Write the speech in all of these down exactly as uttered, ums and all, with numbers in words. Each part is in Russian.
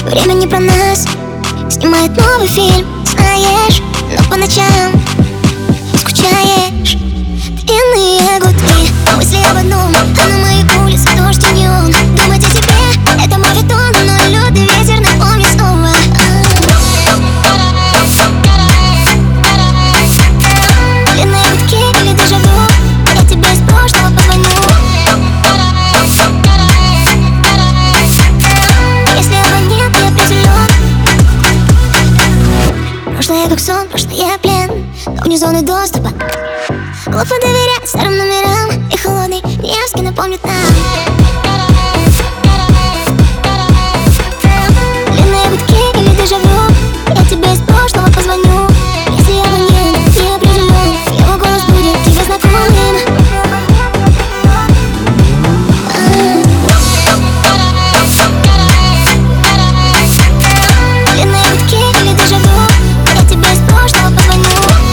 Время не про нас, снимает новый фильм, знаешь, но по ночам скучаешь. Длинные гудки, мысли об одном, а на моей улице дождь и неон. Думать о тебе, это мавитон, но лед и ветер напомнит снова. Длинные гудки или дежавю, я тебе из прошлого позвоню. Если его нет, я определен. Прошлое как сон, прошлое плен, но вне зоны доступа. Глупо доверять старым номерам, и холодный Невский напомнит нам. Длинные гудки или дежавю, я тебе из прошлого позвоню. Если его нет, не определен, его голос будет тебе знакомым. Длинные гудки или дежавю, я тебе из прошлого позвоню.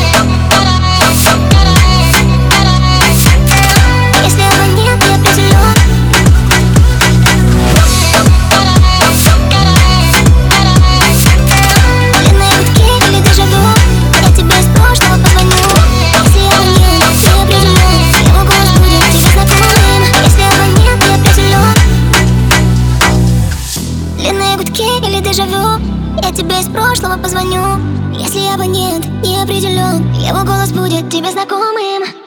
Или дежавю, я тебе из прошлого позвоню. Если абонент не определен, его голос будет тебе знакомым.